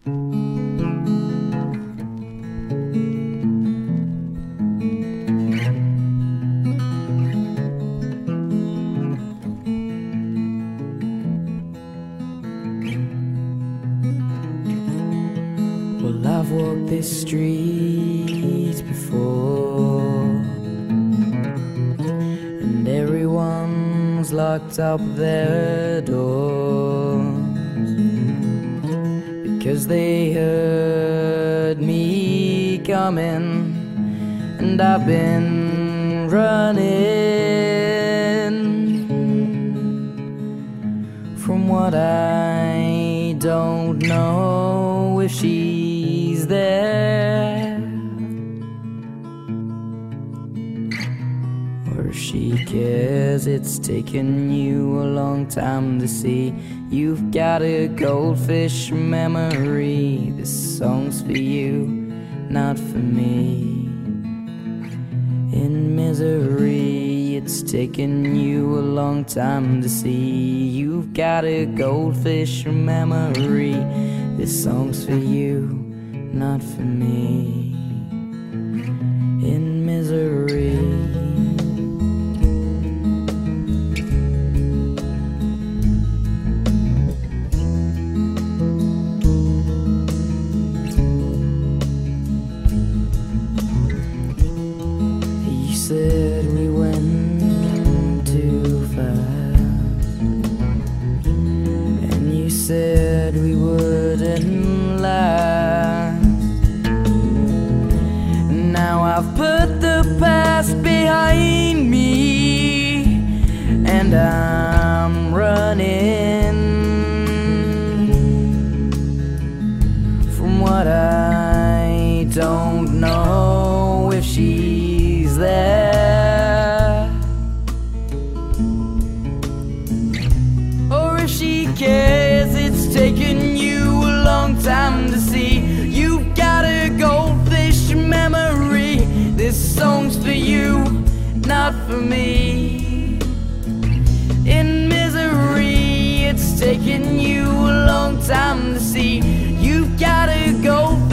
Well, I've walked this street before, and everyone's locked up their doors because they heard me coming, and I've been running from what I don't know if she's there, or if she cares. It's taken you a long time to see you've got a goldfish memory. This song's for you, not for me. In misery, it's taken you a long time to see you've got a goldfish memory. This song's for you, not for me. In misery. You said we went too fast, and you said we wouldn't last. Now I've put the past behind me, and I'm running from what I don't know if she's there, or if she cares. It's taken you a long time to see you've got a goldfish memory. This song's for you, not for me. In misery, it's taken you a long time to see you've got a goldfish